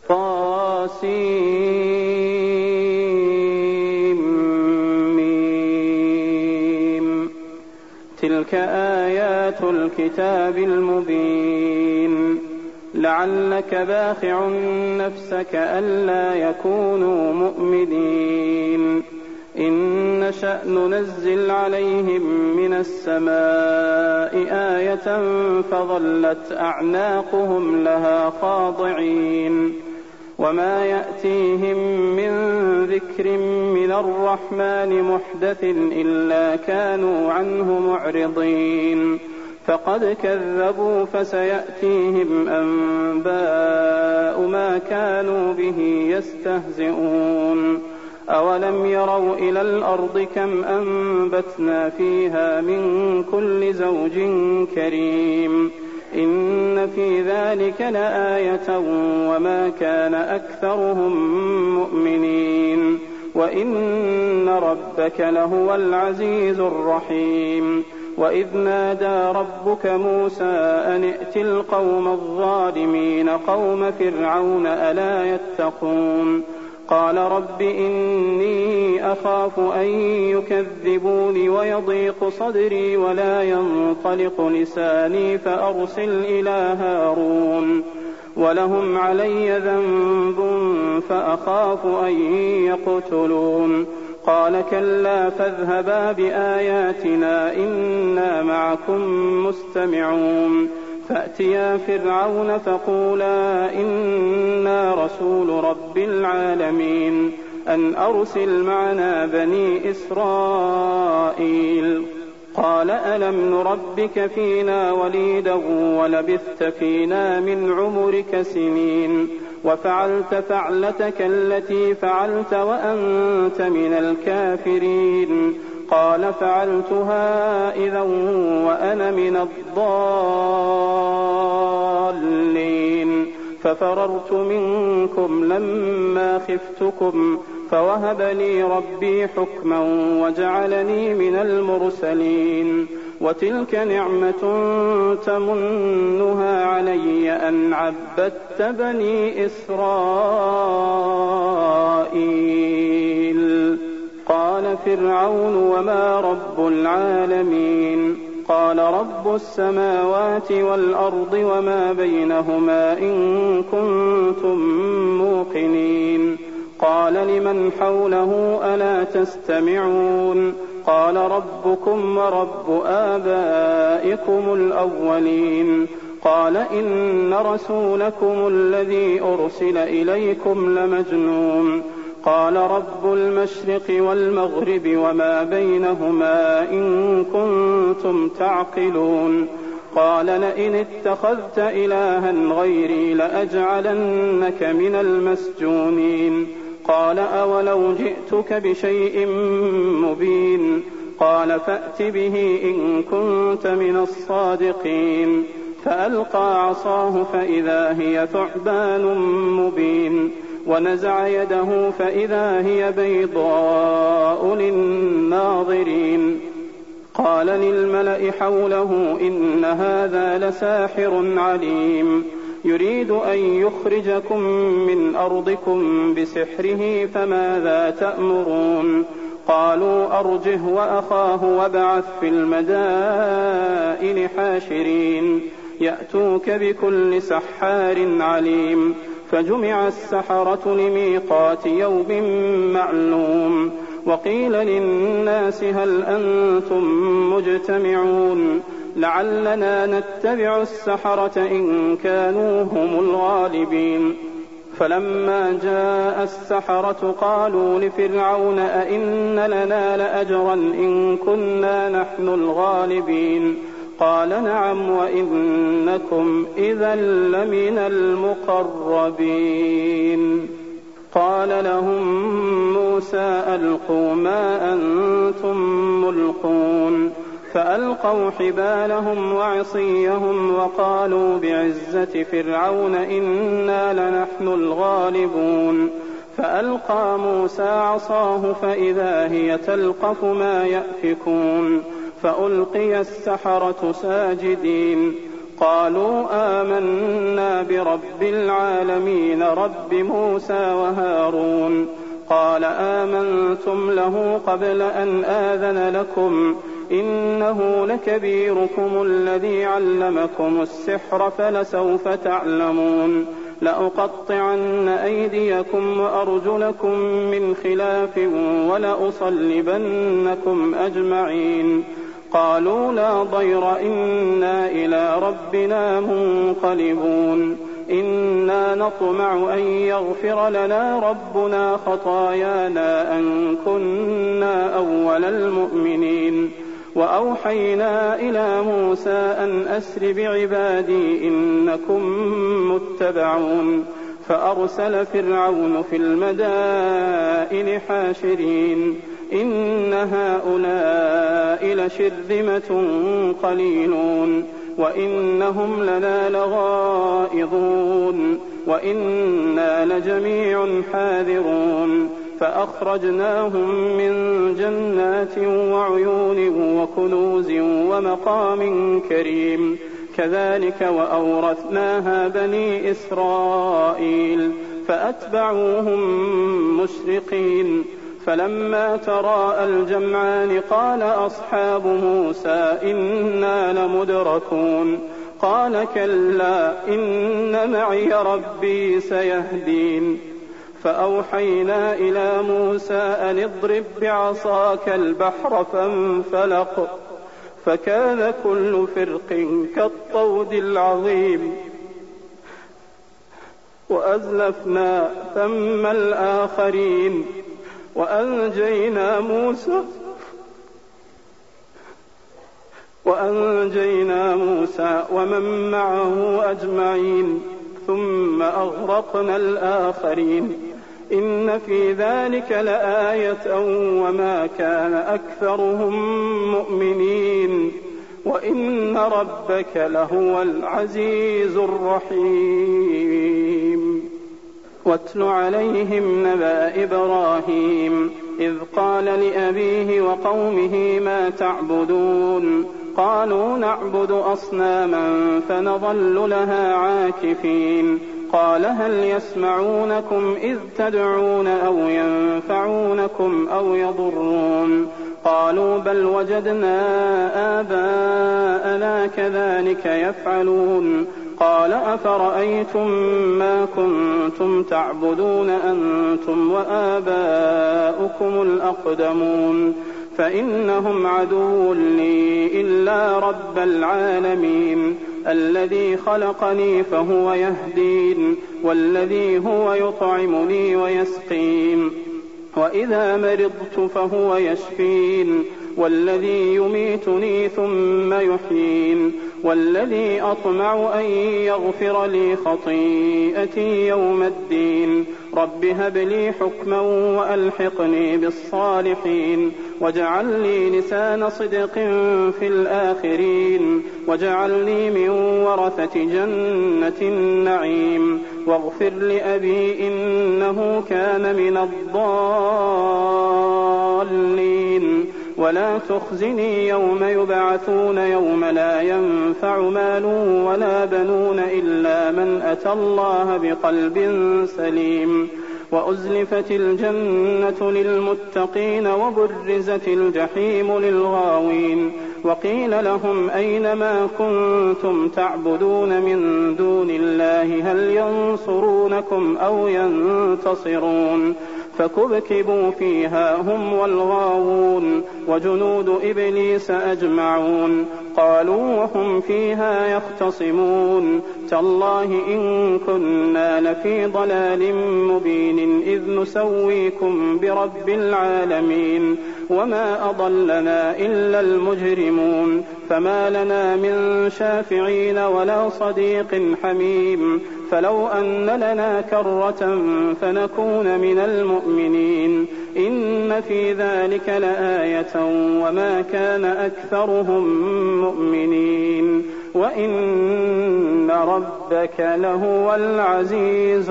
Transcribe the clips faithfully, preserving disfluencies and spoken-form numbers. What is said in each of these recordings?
طاسيم. تلك آيات الكتاب المبين. لعلك باخع نفسك ألا يكونوا مؤمنين. إن نشأ ننزل عليهم من السماء آية فظلت أعناقهم لها خاضعين. وما يأتيهم من ذكر من الرحمن محدث إلا كانوا عنه معرضين. فقد كذبوا فسيأتيهم أنباء ما كانوا به يستهزئون. أولم يروا إلى الأرض كم أنبتنا فيها من كل زوج كريم. إن في ذلك لآية وما كان أكثرهم مؤمنين. وإن ربك لهو العزيز الرحيم. وإذ نادى ربك موسى أن ائت القوم الظالمين قوم فرعون ألا يتقون. قال رب إني أخاف أن يكذبوني ويضيق صدري ولا ينطلق لساني فأرسل إلى هارون ولهم علي ذنب فأخاف أن يقتلون. قال كلا فاذهبا بآياتنا إنا معكم مستمعون. فأتيا فرعون فقولا إنا رسول رب العالمين أن أرسل معنا بني إسرائيل. قال ألم نربك فينا وليدا ولبثت فينا من عمرك سنين وفعلت فعلتك التي فعلت وأنت من الكافرين. قال فعلتها إذا وأنا من الضالين. ففررت منكم لما خفتكم فوهب لي ربي حكما وجعلني من المرسلين. وتلك نعمة تمنها علي أن عبدت بني إسرائيل. قال فرعون وما رب العالمين. قال رب السماوات والأرض وما بينهما إن كنتم موقنين. قال لمن حوله ألا تستمعون. قال ربكم ورب آبائكم الأولين. قال إن رسولكم الذي أرسل إليكم لمجنون. قال رب المشرق والمغرب وما بينهما إن كنتم تعقلون. قال لئن اتخذت إلها غيري لأجعلنك من المسجونين. قال أولو جئتك بشيء مبين. قال فأت به إن كنت من الصادقين. فألقى عصاه فإذا هي ثعبان مبين. ونزع يده فإذا هي بيضاء للناظرين. قال للملأ حوله إن هذا لساحر عليم يريد أن يخرجكم من أرضكم بسحره فماذا تأمرون. قالوا أرجه وأخاه وابعث في المدائن حاشرين يأتوك بكل سحار عليم. فجمع السحرة لميقات يوم معلوم. وقيل للناس هل أنتم مجتمعون لعلنا نتبع السحرة إن كانوا هم الغالبين. فلما جاء السحرة قالوا لفرعون أئن لنا لأجرا إن كنا نحن الغالبين. قال نعم وإنكم إذا لمن المقربين. قال لهم موسى ألقوا ما أنتم ملقون. فألقوا حبالهم وعصيهم وقالوا بعزة فرعون إنا لنحن الغالبون. فألقى موسى عصاه فإذا هي تلقف ما يأفكون. فألقي السحرة ساجدين. قالوا آمنا برب العالمين رب موسى وهارون. قال آمنتم له قبل أن آذن لكم إنه لكبيركم الذي علمكم السحر فلسوف تعلمون لأقطعن أيديكم وأرجلكم من خلاف ولأصلبنكم أجمعين. قالوا لا ضير إنا إلى ربنا منقلبون إنا نطمع أن يغفر لنا ربنا خطايانا أن كنا أول المؤمنين. وأوحينا إلى موسى أن أسر بعبادي إنكم متبعون. فأرسل فرعون في المدائن حاشرين إن هؤلاء لشرذمة قليلون وإنهم لنا لغائظون وإنا لجميع حاذرون. فأخرجناهم من جنات وعيون وكنوز ومقام كريم كذلك وأورثناها بني إسرائيل فأتبعوهم مشرقين. فلما تراءى الجمعان قال أصحاب موسى إنا لمدركون قال كلا إن معي ربي سيهدين. فأوحينا إلى موسى أن اضرب بعصاك البحر فانفلق فكان كل فرق كالطود العظيم وأزلفنا ثم الآخرين وأنجينا موسى وأنجينا موسى ومن معه أجمعين ثم أغرقنا الآخرين إن في ذلك لآية وما كان أكثرهم مؤمنين وإن ربك لهو العزيز الرحيم. واتل عليهم نبأ إبراهيم إذ قال لأبيه وقومه ما تعبدون قالوا نعبد أصناما فنظل لها عاكفين قال هل يسمعونكم إذ تدعون أو ينفعونكم أو يضرون قالوا بل وجدنا آباءنا كذلك يفعلون قال أفرأيتم ما كنتم تعبدون أنتم وآباؤكم الأقدمون فإنهم عدو لي إلا رب العالمين الذي خلقني فهو يهدين والذي هو يطعمني ويسقين وإذا مرضت فهو يشفين والذي يميتني ثم يحيين والذي أطمع أن يغفر لي خطيئتي يوم الدين رب هب لي حكما وألحقني بالصالحين واجعل لي لسان صدق في الآخرين واجعلني من ورثة جنة النعيم واغفر لأبي إنه كان من الضالين ولا تخزني يوم يبعثون يوم لا ينفع مال ولا بنون إلا من أتى الله بقلب سليم وأزلفت الجنة للمتقين وبرزت الجحيم للغاوين وقيل لهم أين ما كنتم تعبدون من دون الله هل ينصرونكم أو ينتصرون فكبكبوا فيها هم والغاوون وجنود إبليس أجمعون قالوا وهم فيها يختصمون تالله إن كنا لفي ضلال مبين إذ نسويكم برب العالمين وما أضلنا إلا المجرمون فما لنا من شافعين ولا صديق حميم فلو أن لنا كرة فنكون من المؤمنين إن في ذلك لآية وما كان أكثرهم مؤمنين وإن ربك لهو العزيز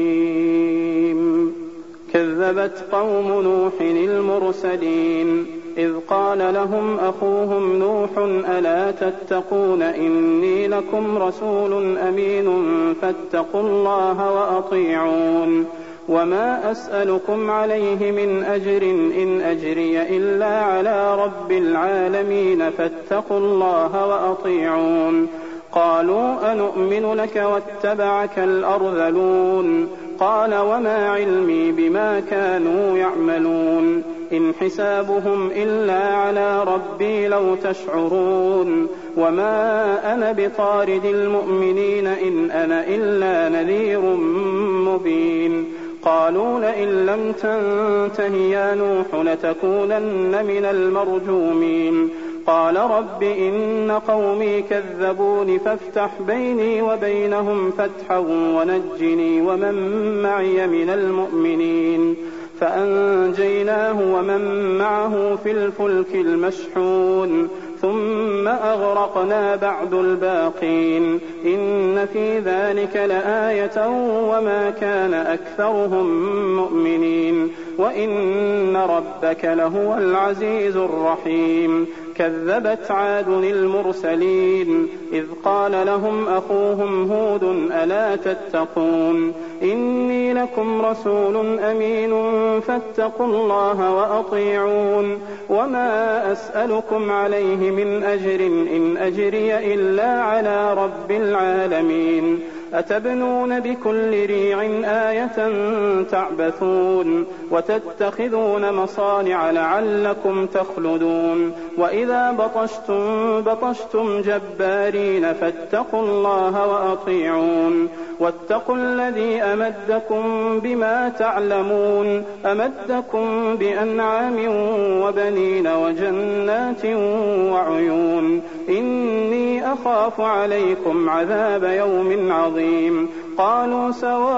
الرحيم. كذبت قوم نوح المرسلين إذ قال لهم أخوهم نوح ألا تتقون إني لكم رسول أمين فاتقوا الله وأطيعون وما أسألكم عليه من أجر إن أجري إلا على رب العالمين فاتقوا الله وأطيعون قالوا أنؤمن لك واتبعك الأرذلون قال وما علمي بما كانوا يعملون إن حسابهم إلا على ربي لو تشعرون وما أنا بطارد المؤمنين إن أنا إلا نذير مبين قالوا لئن لم تنته يا نوح لتكونن من المرجومين قال رب إن قومي كذبون فافتح بيني وبينهم فتحا ونجني ومن معي من المؤمنين فأنجيناه ومن معه في الفلك المشحون ثم أغرقنا بعد الباقين إن في ذلك لآية وما كان أكثرهم مؤمنين وإن ربك لهو العزيز الرحيم كذبت عاد المرسلين إذ قال لهم أخوهم هود ألا تتقون إني لكم رسول أمين فاتقوا الله وأطيعون وما أسألكم عليه من أجر إن أجري إلا على رب العالمين أتبنون بكل ريع آية تعبثون وتتخذون مصانع لعلكم تخلدون وإذا بطشتم بطشتم جبارين فاتقوا الله وأطيعون واتقوا الذي أمدكم بما تعلمون أمدكم بأنعام وبنين وجنات وعيون إني أخاف عليكم عذاب يوم عظيم قالوا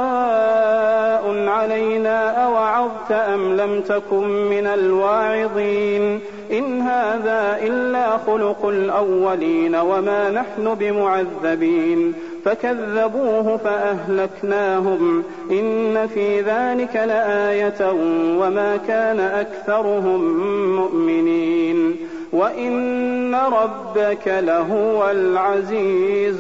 سواء علينا أوعظت أم لم تكن من الواعظين إن هذا إلا خلق الأولين وما نحن بمعذبين فكذبوه فأهلكناهم إن في ذلك لآية وما كان أكثرهم مؤمنين وإن ربك لهو العزيز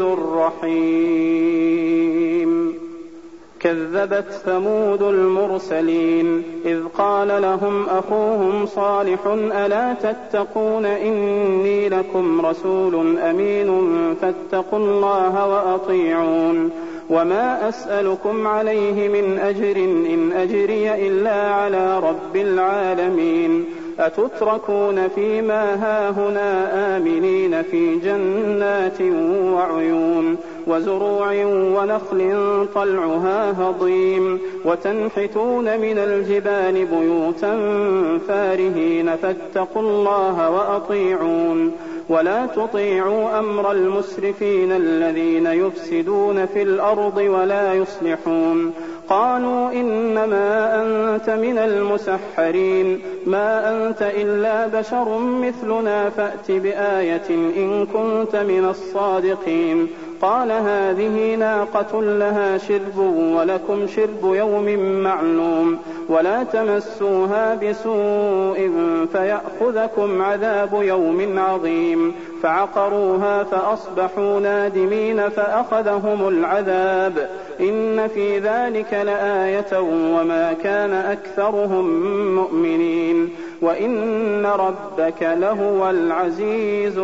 الرحيم كذبت ثمود المرسلين إذ قال لهم أخوهم صالح ألا تتقون إني لكم رسول أمين فاتقوا الله وأطيعون وما أسألكم عليه من أجر إن أجري إلا على رب العالمين أتتركون فيما هاهنا آمنين في جنات وعيون وزروع ونخل طلعها هضيم وتنحتون من الجبال بيوتا فارهين فاتقوا الله وأطيعون ولا تطيعوا أمر المسرفين الذين يفسدون في الأرض ولا يصلحون قالوا إنما أنت من المسحرين ما أنت إلا بشر مثلنا فأت بآية إن كنت من الصادقين قال هذه ناقة لها شرب ولكم شرب يوم معلوم ولا تمسوها بسوء فيأخذكم عذاب يوم عظيم فعقروها فأصبحوا نادمين فأخذهم العذاب إن في ذلك لآية وما كان أكثرهم مؤمنين وإن ربك لهو العزيز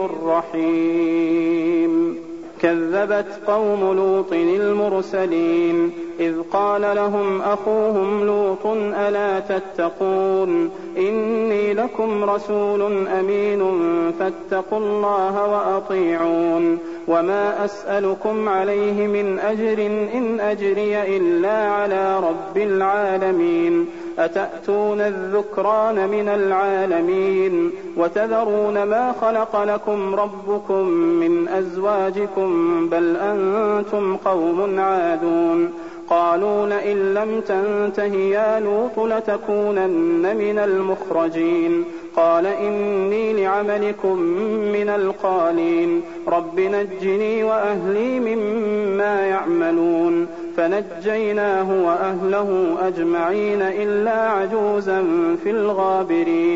الرحيم كذبت قوم لوط المرسلين إذ قال لهم أخوهم لوط ألا تتقون إني لكم رسول أمين فاتقوا الله وأطيعون وما أسألكم عليه من أجر إن أجري إلا على رب العالمين أتأتون الذكران من العالمين وتذرون ما خلق لكم ربكم من أزواجكم بل أنتم قوم عادون قالوا لئن لم تنته يا لوط لتكونن من المخرجين قال إني لعملكم من القالين رب نجني وأهلي مما يعملون فنجيناه وأهله أجمعين إلا عجوزا في الغابرين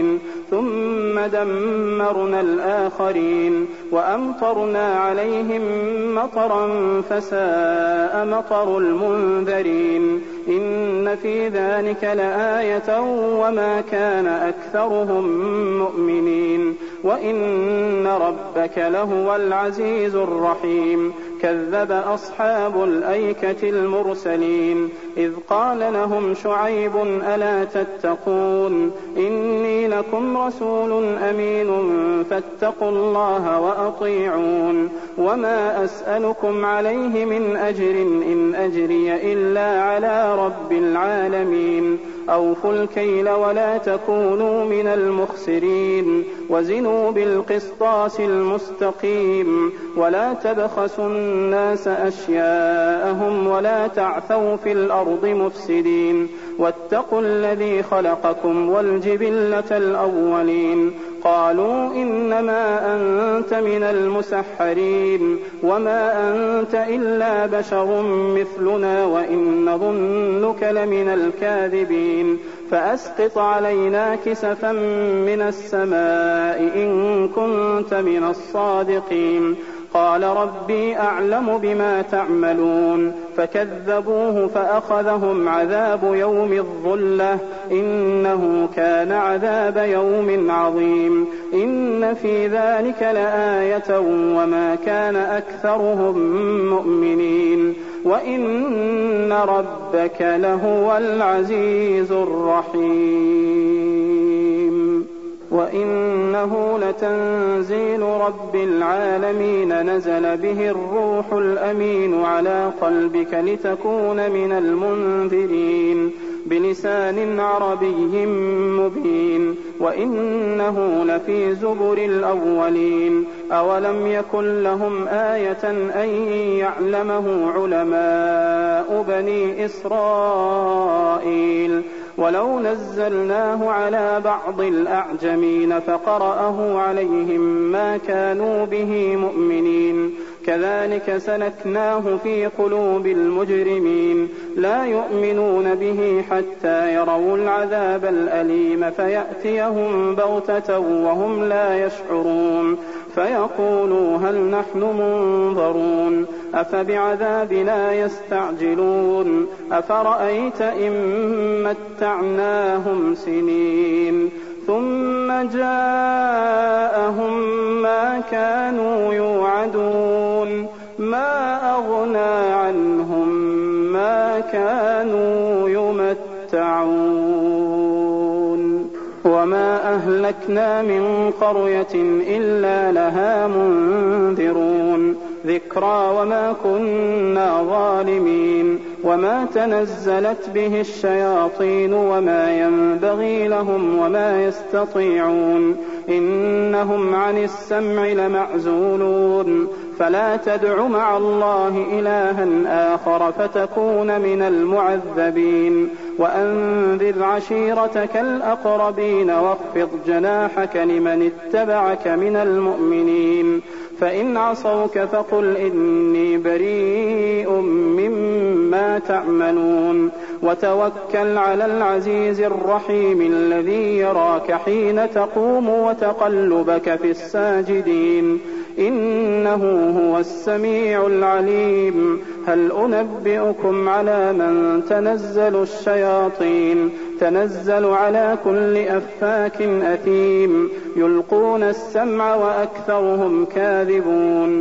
ثم دمرنا الآخرين وأمطرنا عليهم مطرا فساء مطر المنذرين إن في ذلك لآية وما كان أكثرهم مؤمنين وإن ربك لهو العزيز الرحيم كذب أصحاب الأيكة المرسلين إذ قال لهم شعيب ألا تتقون إني لكم رسول أمين فاتقوا الله وأطيعون وما أسألكم عليه من أجر إن أجري إلا على رب العالمين أوفوا الكيل ولا تكونوا من المخسرين وزنوا بالقسطاس المستقيم ولا تبخسوا الناس أشياءهم ولا تعثوا في الأرض مفسدين واتقوا الذي خلقكم والجبلة الأولين قالوا إنما أنت من المسحرين وما أنت إلا بشر مثلنا وإن نظنك لمن الكاذبين فأسقط علينا كسفا من السماء إن كنت من الصادقين قال ربي أعلم بما تعملون فكذبوه فأخذهم عذاب يوم الظلة إنه كان عذاب يوم عظيم إن في ذلك لآية وما كان أكثرهم مؤمنين وإن ربك لهو العزيز الرحيم وإنه لتنزيل رب العالمين نزل به الروح الأمين على قلبك لتكون من المنذرين بلسان عربي مبين وإنه لفي زبر الأولين أولم يكن لهم آية أن يعلمه علماء بني إسرائيل ولو نزلناه على بعض الأعجمين فقرأه عليهم ما كانوا به مؤمنين كذلك سلكناه في قلوب المجرمين لا يؤمنون به حتى يروا العذاب الأليم فيأتيهم بغتة وهم لا يشعرون فيقولوا هل نحن منظرون أفبعذابنا يستعجلون أفرأيت إن متعناهم سنين ثم جاءهم ما كانوا يوعدون ما أغنى عنهم ما كانوا يمتعون وما أهلكنا من قرية إلا لها منذرون ذكرى وما كنا ظالمين وما تنزلت به الشياطين وما ينبغي لهم وما يستطيعون إنهم عن السمع لمعزولون فلا تدع مع الله إلها آخر فتكون من المعذبين وأنذر عشيرتك الأقربين واخفض جناحك لمن اتبعك من المؤمنين فإن عصوك فقل إني بريء مما تعملون وتوكل على العزيز الرحيم الذي يراك حين تقوم وتقلبك في الساجدين إنه هو السميع العليم هل أنبئكم على من تنزل الشياطين تنزل على كل أفاك أثيم يلقون السمع وأكثرهم كاذبون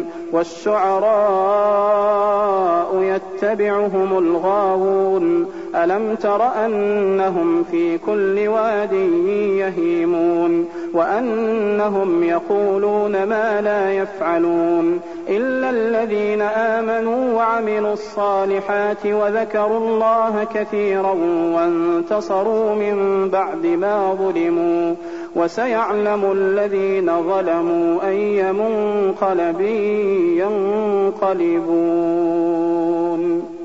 والشعراء يتبعهم الغاوون ألم تر أنهم في كل واد يهيمون وأنهم يقولون ما لا يفعلون إلا الذين آمنوا وعملوا الصالحات وذكروا الله كثيرا وانتصروا من بعد ما ظلموا وسيعلم الذين ظلموا أي منقلب ينقلبون.